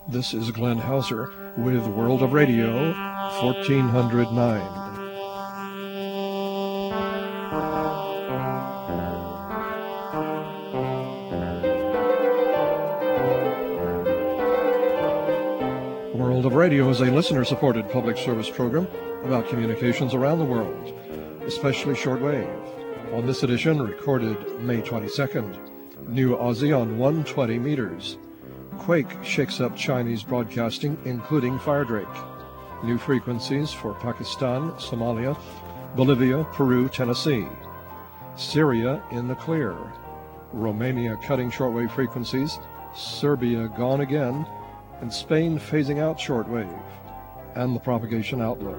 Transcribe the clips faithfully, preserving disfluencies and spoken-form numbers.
This is Glenn Hauser with World of Radio, fourteen oh nine. World of Radio is a listener-supported public service program about communications around the world, especially shortwave. On this edition, recorded May twenty-second, New Aussie on one hundred twenty meters. Quake shakes up Chinese broadcasting, including Firedrake. New frequencies for Pakistan, Somalia, Bolivia, Peru, Tennessee. Syria in the clear. Romania cutting shortwave frequencies. Serbia gone again. And Spain phasing out shortwave. And the propagation outlook.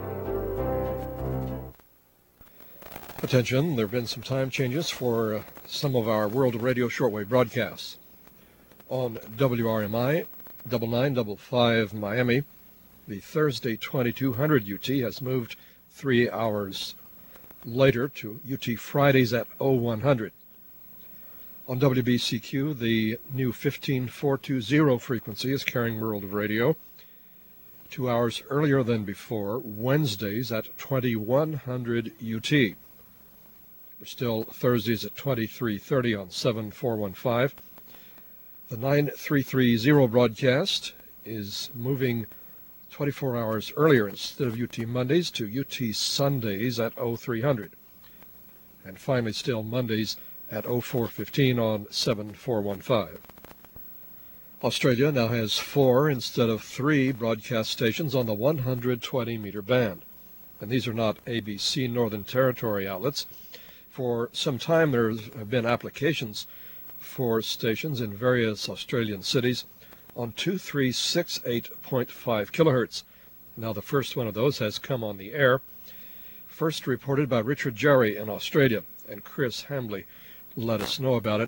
Attention, there have been some time changes for uh, some of our World of Radio shortwave broadcasts. On W R M I, nine nine five five Miami, the Thursday twenty-two hundred U T has moved three hours later to U T Fridays at oh one hundred. On W B C Q, the new fifteen four twenty frequency is carrying World of Radio two hours earlier than before, Wednesdays at twenty-one hundred U T. We're still Thursdays at twenty-three thirty on seven four one five. The nine three three zero broadcast is moving twenty-four hours earlier instead of U T Mondays to U T Sundays at oh three hundred. And finally still Mondays at oh four fifteen on seven four one five. Australia now has four instead of three broadcast stations on the one hundred twenty meter band. And these are not A B C Northern Territory outlets. For some time there have been applications for stations in various Australian cities on two three six eight point five kilohertz. Now the first one of those has come on the air, first reported by Richard Jerry in Australia, and Chris Hambley let us know about it.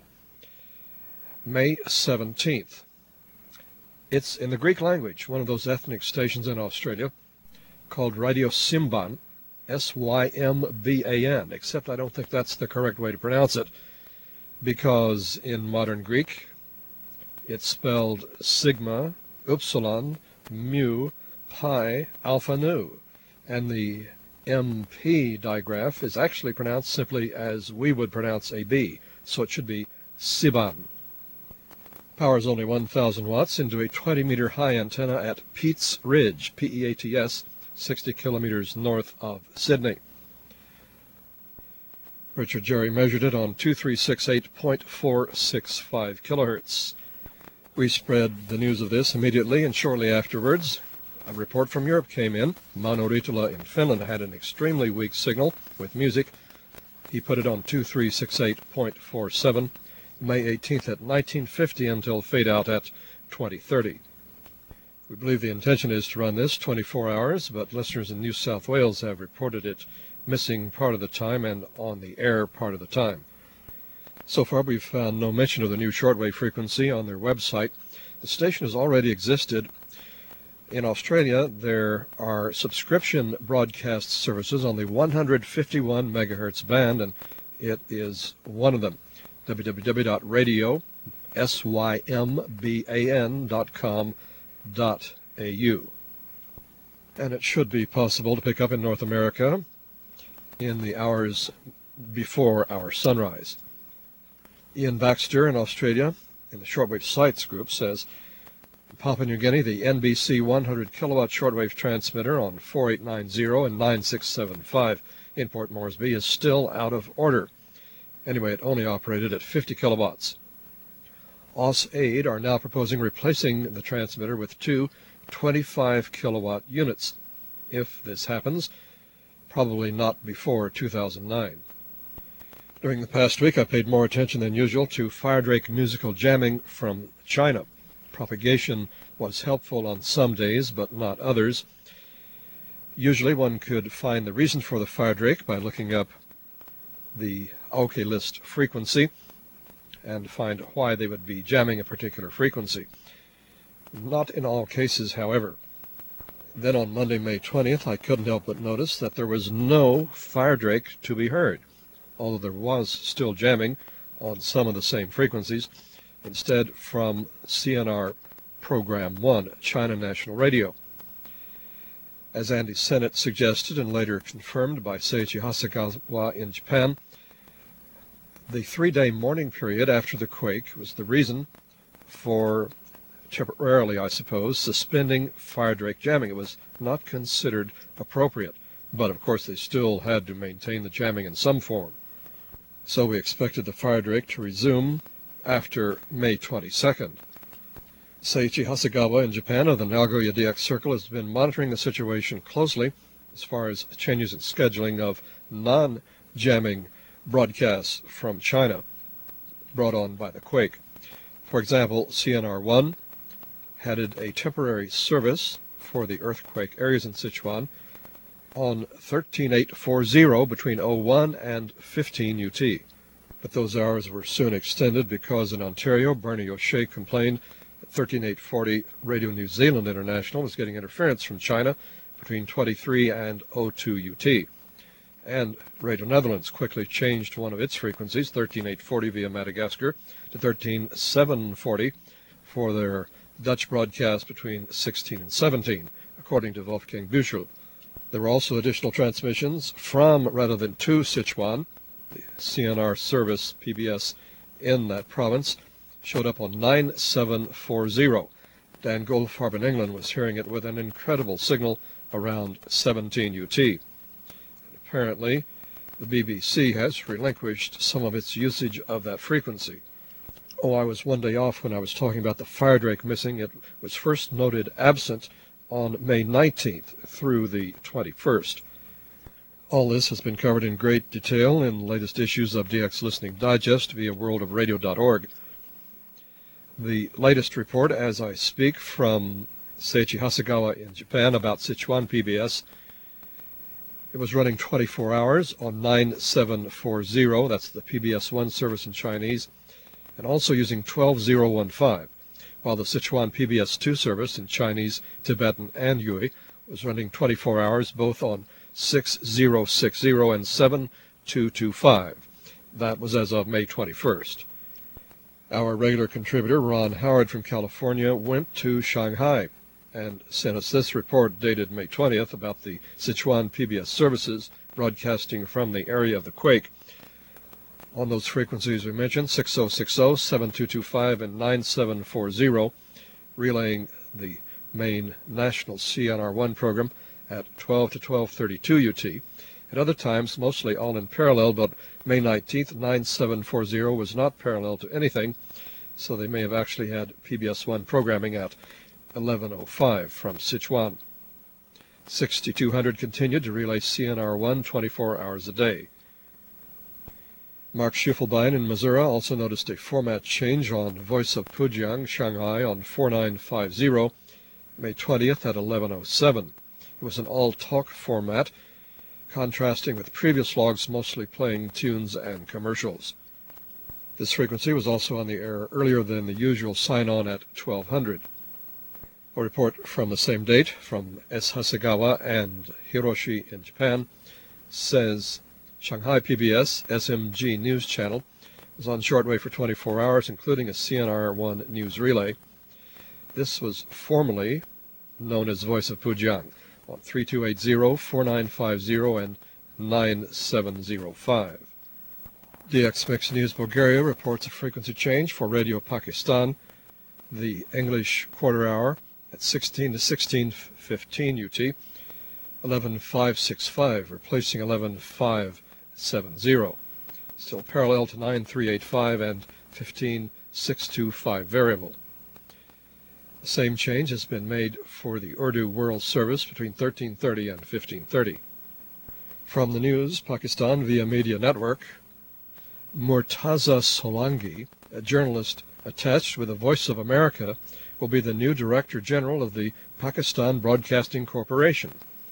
May seventeenth. It's in the Greek language, one of those ethnic stations in Australia, called Radio Symban, S Y M B A N, except I don't think that's the correct way to pronounce it, because in modern Greek it's spelled sigma, upsilon, mu, pi, alpha, nu, and the M P digraph is actually pronounced simply as we would pronounce a B, so it should be Siban. Powers only one thousand watts into a twenty meter high antenna at Peats Ridge, P E A T S, sixty kilometers north of Sydney. Richard Jerry measured it on two three six eight point four six five kilohertz. We spread the news of this immediately, and shortly afterwards, a report from Europe came in. Mauno Ritola in Finland had an extremely weak signal with music. He put it on two three six eight point four seven, May eighteenth at nineteen fifty until fade out at twenty thirty. We believe the intention is to run this twenty-four hours, but listeners in New South Wales have reported it missing part of the time and on the air part of the time. So far we've found no mention of the new shortwave frequency on their website. The station has already existed. In Australia, there are subscription broadcast services on the one hundred fifty-one megahertz band, and it is one of them, w w w dot radio symban dot com dot a u. And it should be possible to pick up in North America in the hours before our sunrise. Ian Baxter in Australia, in the Shortwave Sites group, says, Papua New Guinea, the N B C one hundred kilowatt shortwave transmitter on four eight nine zero and nine six seven five in Port Moresby is still out of order. Anyway, it only operated at fifty kilowatts. AusAid are now proposing replacing the transmitter with two twenty-five kilowatt units. If this happens, probably not before two thousand nine. During the past week, I paid more attention than usual to Firedrake musical jamming from China. Propagation was helpful on some days, but not others. Usually one could find the reason for the Firedrake by looking up the Aoke list frequency and find why they would be jamming a particular frequency. Not in all cases, however. Then on Monday, May twentieth, I couldn't help but notice that there was no Firedrake to be heard, although there was still jamming on some of the same frequencies. Instead, from C N R Program one, China National Radio. As Andy Sennett suggested and later confirmed by Seiichi Hasegawa in Japan, the three-day mourning period after the quake was the reason for, temporarily I suppose, suspending Firedrake jamming. It was not considered appropriate, but of course they still had to maintain the jamming in some form. So we expected the Firedrake to resume after May twenty-second. Seiichi Hasegawa in Japan of the Nagoya D X Circle has been monitoring the situation closely as far as changes in scheduling of non-jamming broadcasts from China brought on by the quake. For example, C N R one headed a temporary service for the earthquake areas in Sichuan on thirteen eight forty between oh one and fifteen U T. But those hours were soon extended because in Ontario, Bernie O'Shea complained that thirteen eight forty Radio New Zealand International was getting interference from China between twenty-three and oh two U T. And Radio Netherlands quickly changed one of its frequencies, thirteen eight forty via Madagascar, to thirteen seven forty for their Dutch broadcast between sixteen and seventeen, according to Wolfgang Büchel. There were also additional transmissions from rather than to Sichuan. The C N R service, P B S, in that province showed up on nine seven forty. Dan Goldfarb in England was hearing it with an incredible signal around seventeen U T. And apparently, the B B C has relinquished some of its usage of that frequency. Oh, I was one day off when I was talking about the Firedrake missing. It was first noted absent on May nineteenth through the twenty-first. All this has been covered in great detail in the latest issues of D X Listening Digest via world of radio dot org. The latest report, as I speak, from Seiichi Hasegawa in Japan about Sichuan P B S. It was running twenty-four hours on nine seven forty, that's the P B S one service in Chinese, and also using twelve oh fifteen, while the Sichuan P B S two service in Chinese, Tibetan, and Yui was running twenty-four hours both on six oh sixty and seven two twenty-five. That was as of May twenty-first. Our regular contributor, Ron Howard from California, went to Shanghai and sent us this report dated May twentieth about the Sichuan P B S services broadcasting from the area of the quake. On those frequencies we mentioned, six oh sixty, seven two twenty-five, and nine seven forty, relaying the main national C N R one program at twelve to twelve thirty-two U T. At other times, mostly all in parallel, but May nineteenth, nine seven forty was not parallel to anything, so they may have actually had P B S one programming at eleven oh five from Sichuan. sixty-two hundred continued to relay C N R one twenty-four hours a day. Mark Schiffelbein in Missouri also noticed a format change on Voice of Pujiang, Shanghai, on forty-nine fifty, May twentieth at eleven oh seven. It was an all-talk format, contrasting with previous logs mostly playing tunes and commercials. This frequency was also on the air earlier than the usual sign-on at twelve hundred. A report from the same date from S. Hasegawa and Hiroshi in Japan says Shanghai P B S S M G News Channel was on shortwave for twenty-four hours, including a C N R one news relay. This was formerly known as Voice of Pujiang on three two eight zero, four nine five zero, and nine seven zero five. D X Mix News Bulgaria reports a frequency change for Radio Pakistan, the English quarter hour at sixteen to sixteen fifteen U T, eleven five sixty-five, replacing eleven five seventy, still parallel to nine three eighty-five and fifteen six twenty-five variable. The same change has been made for the Urdu World Service between thirteen thirty and fifteen thirty. From the news, Pakistan via Media Network, Murtaza Solangi, a journalist attached with the Voice of America, will be the new Director General of the Pakistan Broadcasting Corporation.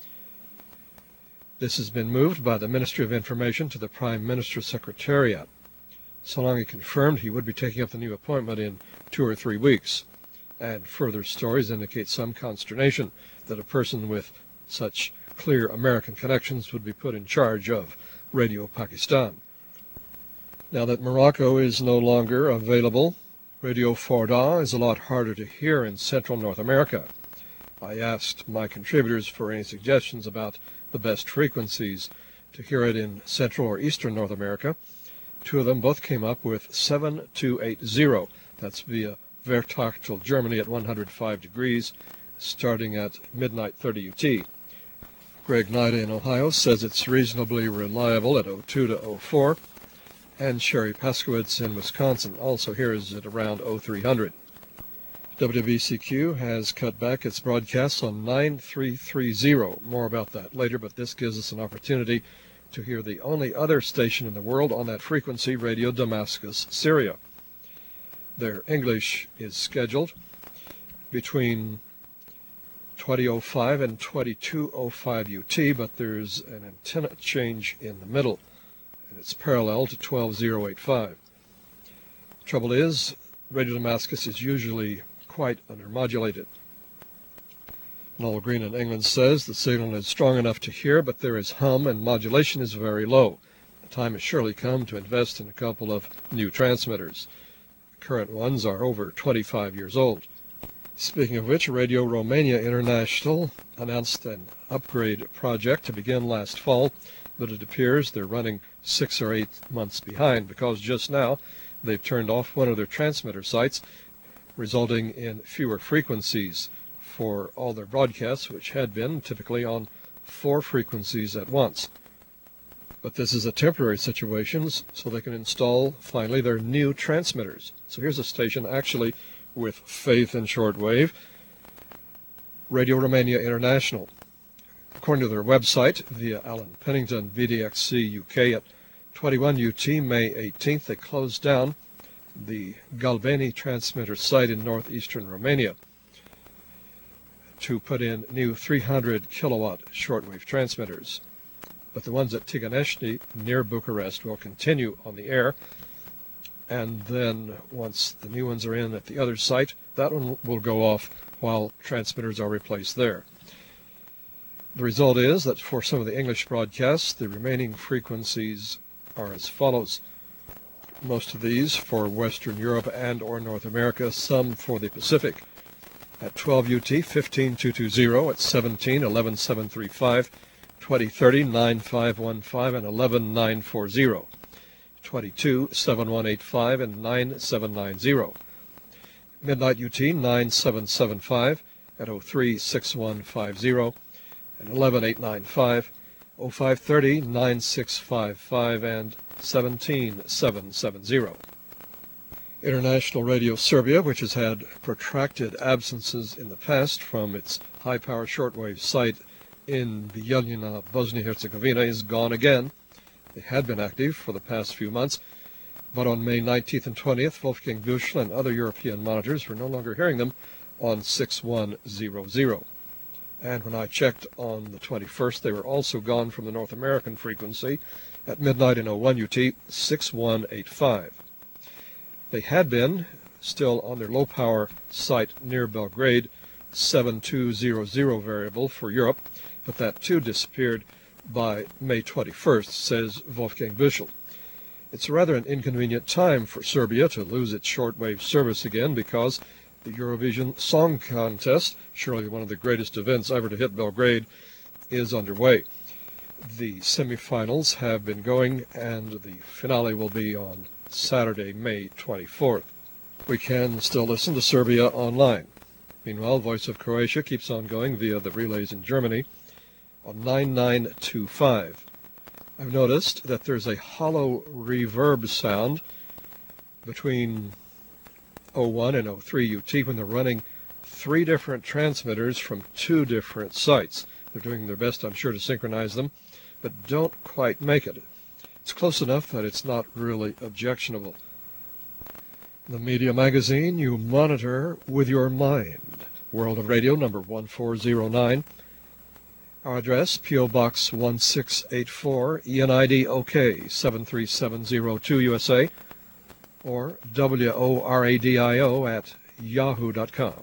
This has been moved by the Ministry of Information to the Prime Minister's Secretariat. Solangi confirmed he would be taking up the new appointment in two or three weeks, and further stories indicate some consternation that a person with such clear American connections would be put in charge of Radio Pakistan. Now that Morocco is no longer available Radio Forda is a lot harder to hear in Central North America. I asked my contributors for any suggestions about the best frequencies to hear it in Central or Eastern North America. Two of them both came up with seven two eight zero. That's via Wertachtel, Germany at one hundred five degrees, starting at midnight thirty U T. Greg Nida in Ohio says it's reasonably reliable at oh two to oh four. And Sherry Paskowitz in Wisconsin also hears it around oh three hundred. W V C Q has cut back its broadcasts on nine three three zero. More about that later, but this gives us an opportunity to hear the only other station in the world on that frequency, Radio Damascus, Syria. Their English is scheduled between twenty oh five and twenty-two oh five U T, but there's an antenna change in the middle, and it's parallel to twelve oh eighty-five. The trouble is, Radio Damascus is usually quite undermodulated. Noel Green in England says the signal is strong enough to hear, but there is hum and modulation is very low. The time has surely come to invest in a couple of new transmitters. The current ones are over twenty-five years old. Speaking of which, Radio Romania International announced an upgrade project to begin last fall, but it appears they're running six or eight months behind because just now they've turned off one of their transmitter sites, resulting in fewer frequencies for all their broadcasts, which had been typically on four frequencies at once. But this is a temporary situation, so they can install finally their new transmitters. So here's a station actually with faith in shortwave, Radio Romania International. According to their website, via Alan Pennington, V D X C U K, at twenty-one U T, May eighteenth, they closed down the Galbeni transmitter site in northeastern Romania to put in new three hundred kilowatt shortwave transmitters. But the ones at Tiganești near Bucharest will continue on the air, and then once the new ones are in at the other site, that one will go off while transmitters are replaced there. The result is that for some of the English broadcasts, the remaining frequencies are as follows. Most of these for Western Europe and or North America, some for the Pacific. At twelve U T, fifteen two twenty, at seventeen, eleven seven thirty-five, twenty thirty, nine five one five, and eleven nine forty, twenty-two, seven one eight five, and nine seven nine zero. Midnight U T, nine seven seven five, at oh three, six one five zero, and eleven eight nine five, oh five thirty, nine six five five, and seventeen seven seventy. International Radio Serbia, which has had protracted absences in the past from its high-power shortwave site in Bijeljina, Bosnia-Herzegovina, is gone again. They had been active for the past few months, but on May nineteenth and twentieth, Wolfgang Büchel and other European monitors were no longer hearing them on six one zero zero. And when I checked on the twenty-first, they were also gone from the North American frequency at midnight in oh one U T, six one eight five. They had been still on their low-power site near Belgrade, seven two zero zero variable for Europe, but that too disappeared by May twenty-first, says Wolfgang Büchel. It's rather an inconvenient time for Serbia to lose its shortwave service again because the Eurovision Song Contest, surely one of the greatest events ever to hit Belgrade, is underway. The semifinals have been going, and the finale will be on Saturday, May twenty-fourth. We can still listen to Serbia online. Meanwhile, Voice of Croatia keeps on going via the relays in Germany on nine nine two five. I've noticed that there's a hollow reverb sound between oh one and oh three U T when they're running three different transmitters from two different sites. They're doing their best, I'm sure, to synchronize them, but don't quite make it. It's close enough that it's not really objectionable. The Media Magazine you monitor with your mind. World of Radio, number one four zero nine. Our address, P O Box one six eight four, E N I D OK seven three seven zero two U S A, or W O R A D I O at yahoo dot com.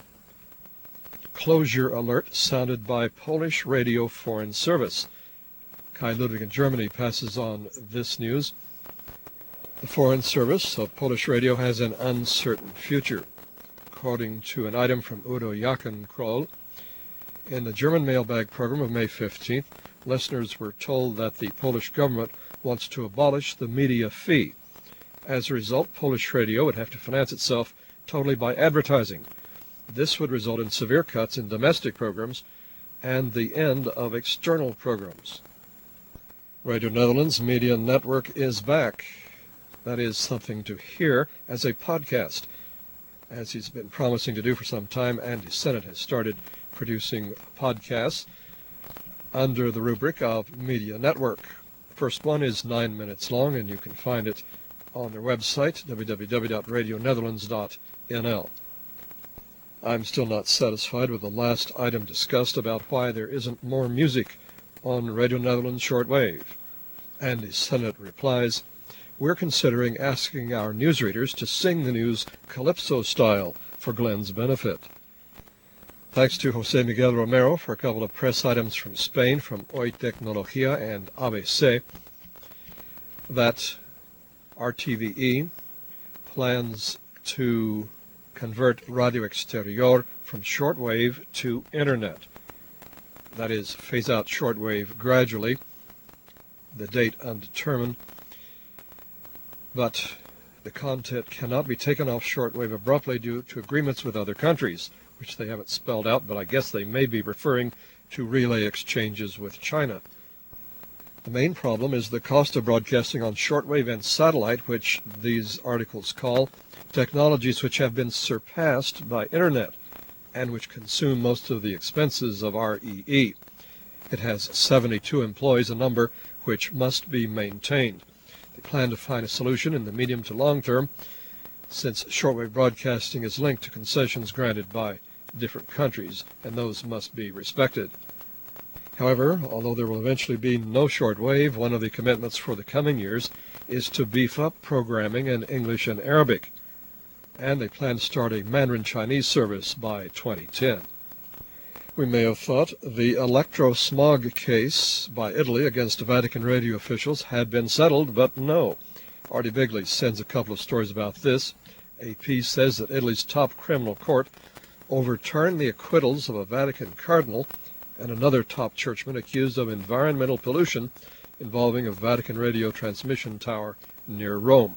Closure alert sounded by Polish Radio Foreign Service. Kai Ludwig in Germany passes on this news. The Foreign Service of Polish Radio has an uncertain future. According to an item from Udo Jackenkroll, in the German mailbag program of May fifteenth, listeners were told that the Polish government wants to abolish the media fee. As a result, Polish radio would have to finance itself totally by advertising. This would result in severe cuts in domestic programs and the end of external programs. Radio Netherlands Media Network is back. That is something to hear as a podcast. As he's been promising to do for some time, Andy Sennett has started producing podcasts under the rubric of Media Network. The first one is nine minutes long, and you can find it on their website, w w w dot radio netherlands dot n l. I'm still not satisfied with the last item discussed about why there isn't more music on Radio Netherlands shortwave. Andy Sennett replies, "We're considering asking our newsreaders to sing the news calypso style for Glenn's benefit." Thanks to Jose Miguel Romero for a couple of press items from Spain, from Hoy Tecnología and A B C, that R T V E plans to convert Radio Exterior from shortwave to Internet. That is, phase out shortwave gradually, the date undetermined, but the content cannot be taken off shortwave abruptly due to agreements with other countries, which they haven't spelled out, but I guess they may be referring to relay exchanges with China. The main problem is the cost of broadcasting on shortwave and satellite, which these articles call technologies which have been surpassed by Internet and which consume most of the expenses of R E E. It has seventy-two employees, a number which must be maintained. They plan to find a solution in the medium to long term, since shortwave broadcasting is linked to concessions granted by different countries, and those must be respected. However, although there will eventually be no shortwave, one of the commitments for the coming years is to beef up programming in English and Arabic, and they plan to start a Mandarin Chinese service by twenty ten. We may have thought the electro-smog case by Italy against Vatican radio officials had been settled, but no. Artie Bigley sends a couple of stories about this. A P says that Italy's top criminal court overturned the acquittals of a Vatican cardinal and another top churchman accused of environmental pollution involving a Vatican radio transmission tower near Rome.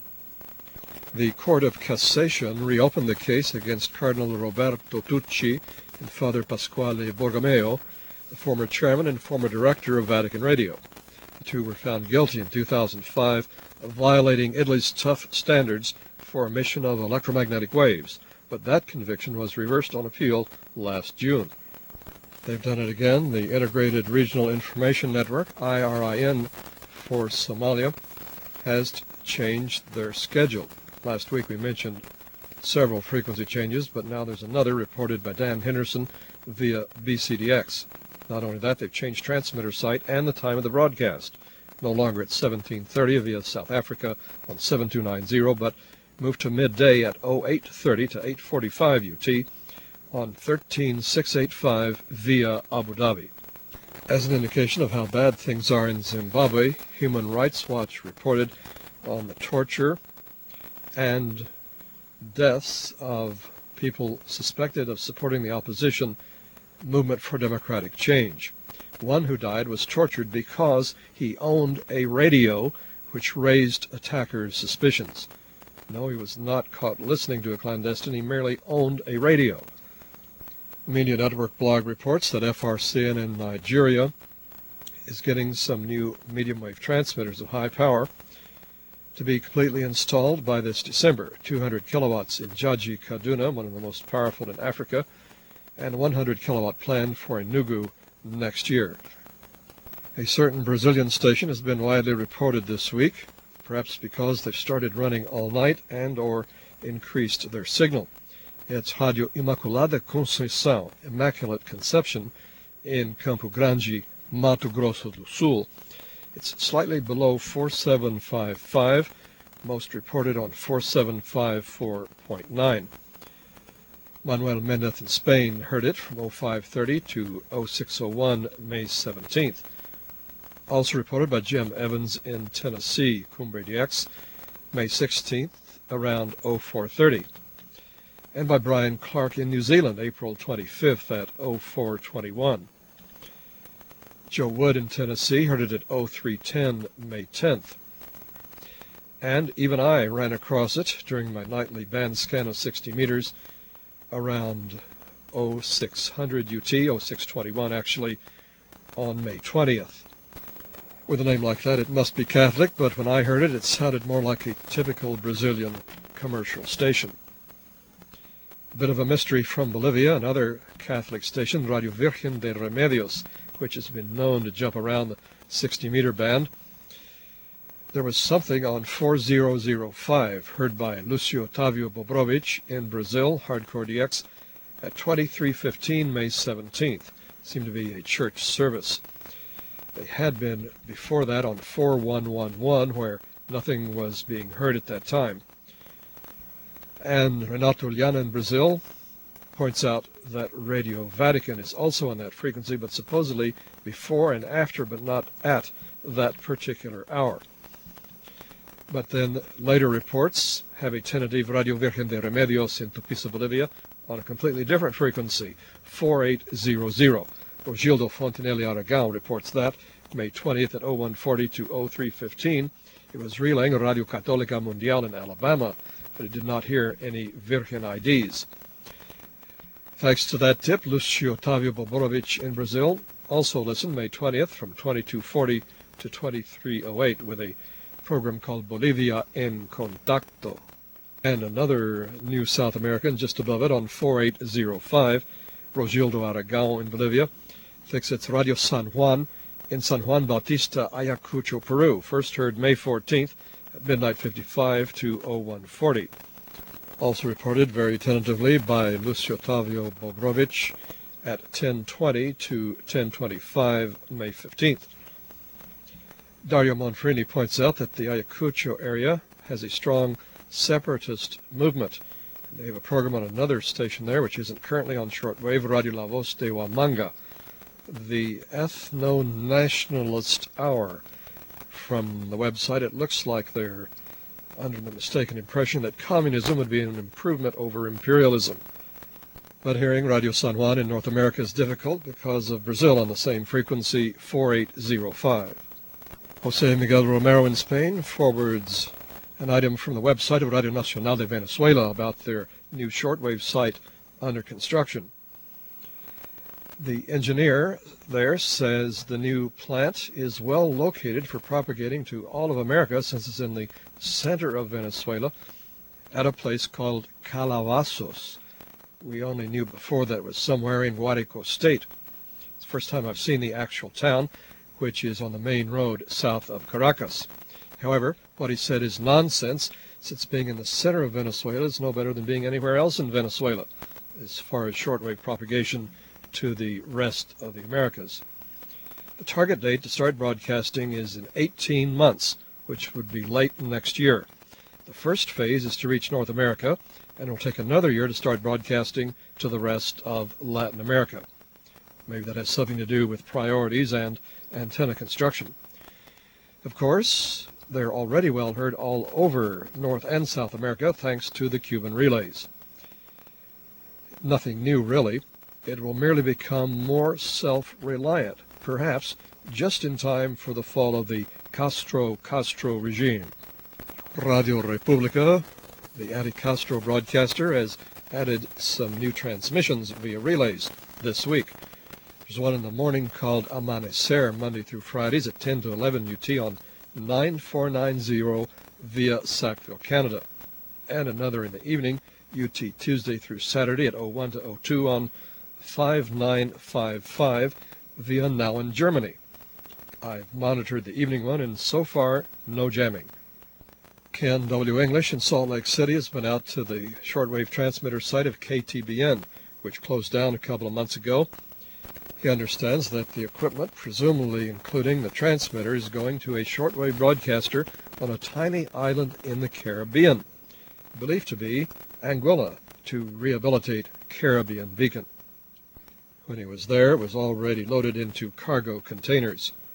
The Court of Cassation reopened the case against Cardinal Roberto Tucci and Father Pasquale Borromeo, the former chairman and former director of Vatican Radio. The two were found guilty in two thousand five of violating Italy's tough standards for emission of electromagnetic waves, but that conviction was reversed on appeal last June. They've done it again. The Integrated Regional Information Network, I R I N, for Somalia, has changed their schedule. Last week we mentioned several frequency changes, but now there's another reported by Dan Henderson via B C D X. Not only that, they've changed transmitter site and the time of the broadcast. No longer at seventeen thirty via South Africa on seven two nine zero, but moved to midday at oh eight thirty to eight forty-five U T on thirteen six eighty-five via Abu Dhabi. As an indication of how bad things are in Zimbabwe, Human Rights Watch reported on the torture and deaths of people suspected of supporting the opposition movement for democratic change. One who died was tortured because he owned a radio which raised attackers' suspicions. No, he was not caught listening to a clandestine, he merely owned a radio. The Media Network blog reports that F R C N in Nigeria is getting some new medium wave transmitters of high power to be completely installed by this December. two hundred kilowatts in Jaji, Kaduna, one of the most powerful in Africa, and one hundred kilowatt planned for Enugu next year. A certain Brazilian station has been widely reported this week, perhaps because they've started running all night and or increased their signal. It's Rádio Imaculada Conceição, Immaculate Conception, in Campo Grande, Mato Grosso do Sul. It's slightly below four seven five five, most reported on four seven five four point nine. Manuel Mendez in Spain heard it from oh five thirty to oh six oh one, May seventeenth. Also reported by Jim Evans in Tennessee, Cumbre D X. May sixteenth, around oh four thirty. And by Brian Clark in New Zealand, April twenty-fifth at oh four twenty-one. Joe Wood in Tennessee heard it at oh three ten, May tenth. And even I ran across it during my nightly band scan of sixty meters around oh six hundred U T, oh six twenty-one actually, on May twentieth. With a name like that, it must be Catholic, but when I heard it, it sounded more like a typical Brazilian commercial station. A bit of a mystery from Bolivia, another Catholic station, Radio Virgen de Remedios, which has been known to jump around the sixty meter band. There was something on four thousand five, heard by Lucio Otávio Bobrovich in Brazil, Hardcore D X, at twenty-three fifteen, May seventeenth. Seemed to be a church service. They had been before that on four one one one, where nothing was being heard at that time. And Renato Liana in Brazil points out that Radio Vatican is also on that frequency, but supposedly before and after, but not at that particular hour. But then later reports have a tentative Radio Virgen de Remedios in Tupiza, Bolivia, on a completely different frequency, four eight hundred. Rogildo Fontenelle Aragão reports that, May twentieth at oh one forty to oh three fifteen, it was relaying Radio Católica Mundial in Alabama, but it did not hear any Virgen I Ds. Thanks to that tip, Lucio Otávio Bobrovich in Brazil also listened May twentieth from twenty-two forty to twenty-three oh eight with a program called Bolivia en Contacto. And another new South American just above it on four eight oh five, Rogildo Aragão in Bolivia, thinks it's Radio San Juan in San Juan Bautista, Ayacucho, Peru. First heard May fourteenth at midnight fifty-five to oh one forty. Also reported very tentatively by Lucio Otávio Bobrovich at ten twenty to ten twenty-five, May fifteenth. Dario Monfrini points out that the Ayacucho area has a strong separatist movement. They have a program on another station there, which isn't currently on shortwave, Radio La Voz de Huamanga, the Ethno-Nationalist Hour. From the website, it looks like they're under the mistaken impression that communism would be an improvement over imperialism. But hearing Radio San Juan in North America is difficult because of Brazil on the same frequency, four eight oh five. Jose Miguel Romero in Spain forwards an item from the website of Radio Nacional de Venezuela about their new shortwave site under construction. The engineer there says the new plant is well located for propagating to all of America, since it's in the center of Venezuela at a place called Calabazos. We only knew before that it was somewhere in Guárico State. It's the first time I've seen the actual town, which is on the main road south of Caracas. However, what he said is nonsense, since being in the center of Venezuela is no better than being anywhere else in Venezuela, as far as shortwave propagation to the rest of the Americas. The target date to start broadcasting is in eighteen months, which would be late next year. The first phase is to reach North America, and it will take another year to start broadcasting to the rest of Latin America. Maybe that has something to do with priorities and antenna construction. Of course, they're already well heard all over North and South America thanks to the Cuban relays. Nothing new, really. It will merely become more self-reliant, perhaps just in time for the fall of the Castro-Castro regime. Radio República, the anti-Castro broadcaster, has added some new transmissions via relays this week. There's one in the morning called Amanecer, Monday through Fridays at ten to eleven U T on nine four nine zero via Sackville, Canada. And another in the evening, U T Tuesday through Saturday at oh one to oh two on five nine five five via Nauen, Germany. I've monitored the evening one, and so far, no jamming. Ken W. English in Salt Lake City has been out to the shortwave transmitter site of K T B N, which closed down a couple of months ago. He understands that the equipment, presumably including the transmitter, is going to a shortwave broadcaster on a tiny island in the Caribbean, believed to be Anguilla, to rehabilitate Caribbean Beacon. When he was there, it was already loaded into cargo containers.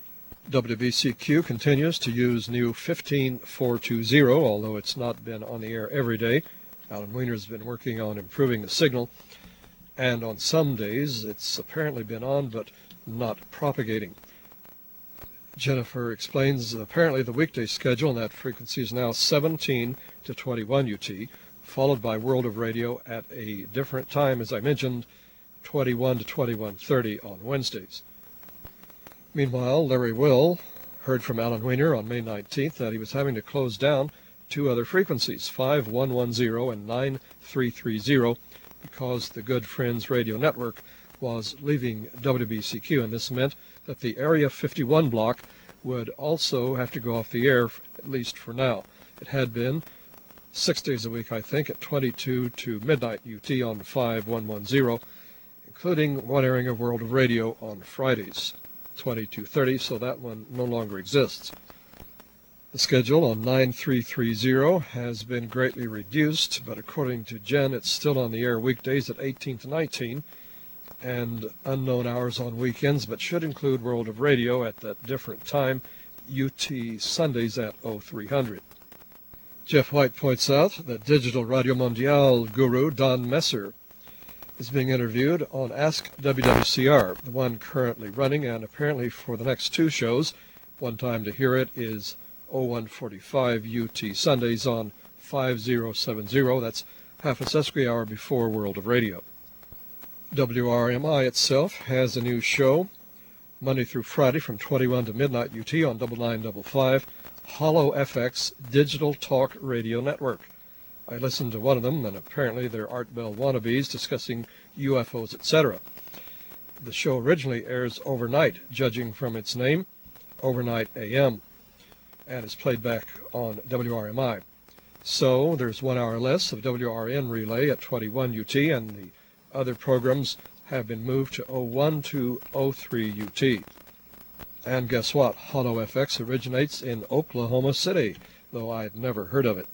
W B C Q continues to use new fifteen four twenty, although it's not been on the air every day. Alan Wiener's been working on improving the signal, and on some days it's apparently been on but not propagating. Jennifer explains apparently the weekday schedule on that frequency is now seventeen to twenty-one U T, followed by World of Radio at a different time, as I mentioned, twenty-one to twenty-one thirty on Wednesdays. Meanwhile, Larry Will heard from Alan Wiener on May nineteenth that he was having to close down two other frequencies, five one one zero and nine three three zero, because the Good Friends Radio Network was leaving W B C Q, and this meant that the Area fifty-one block would also have to go off the air, at least for now. It had been six days a week, I think, at twenty-two to midnight U T on five one one zero, including one airing of World of Radio on Fridays, twenty-two thirty, so that one no longer exists. The schedule on nine three three zero has been greatly reduced, but according to Jen, it's still on the air weekdays at eighteen to nineteen, and unknown hours on weekends, but should include World of Radio at that different time, U T Sundays at oh three hundred. Jeff White points out that Digital Radio Mondiale guru Don Messer is being interviewed on Ask W W C R, the one currently running, and apparently for the next two shows. One time to hear it is oh one forty-five U T Sundays on five oh seven oh. That's half a sesqui hour before World of Radio. W R M I itself has a new show Monday through Friday from twenty-one to midnight U T on double nine double five, Hollow F X Digital Talk Radio Network. I listened to one of them, and apparently they're Art Bell wannabes discussing U F Os, et cetera. The show originally airs overnight, judging from its name, Overnight A M, and is played back on W R M I. So there's one hour less of W R N relay at twenty-one U T, and the other programs have been moved to oh one to oh three U T. And guess what? Hollow F X originates in Oklahoma City, though I'd never heard of it.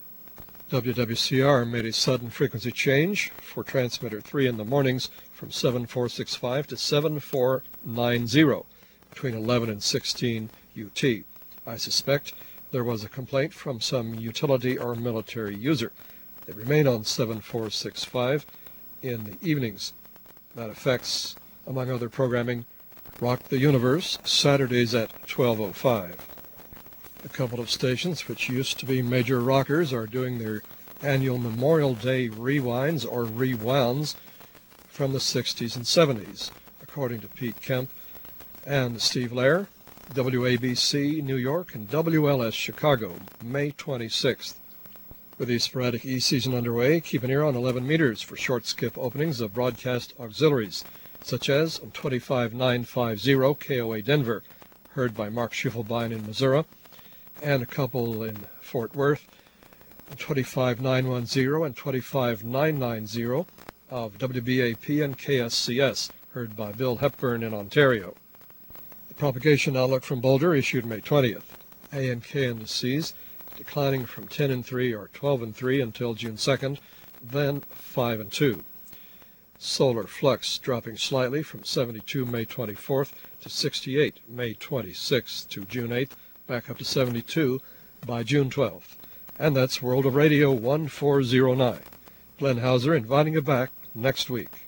W W C R made a sudden frequency change for transmitter three in the mornings from seven four six five to seven four nine zero between eleven and sixteen U T. I suspect there was a complaint from some utility or military user. They remain on seven four six five in the evenings. That affects, among other programming, Rock the Universe, Saturdays at twelve oh five. A couple of stations which used to be major rockers are doing their annual Memorial Day rewinds or rewounds from the sixties and seventies, according to Pete Kemp and Steve Lair. W A B C New York and W L S Chicago, May twenty-sixth. With the sporadic E-season underway, keep an ear on eleven meters for short skip openings of broadcast auxiliaries, such as on twenty-five nine fifty K O A Denver, heard by Mark Schiffelbein in Missouri, and a couple in Fort Worth, twenty-five nine ten and twenty-five nine ninety of W B A P and K S C S, heard by Bill Hepburn in Ontario. The propagation outlook from Boulder issued May twentieth. A and K indices declining from ten and three or twelve and three until June second, then five and two. Solar flux dropping slightly from seventy-two May twenty-fourth to sixty-eight May twenty-sixth to June eighth, back up to seventy-two by June twelfth. And that's World of Radio one four oh nine. Glenn Hauser inviting you back next week.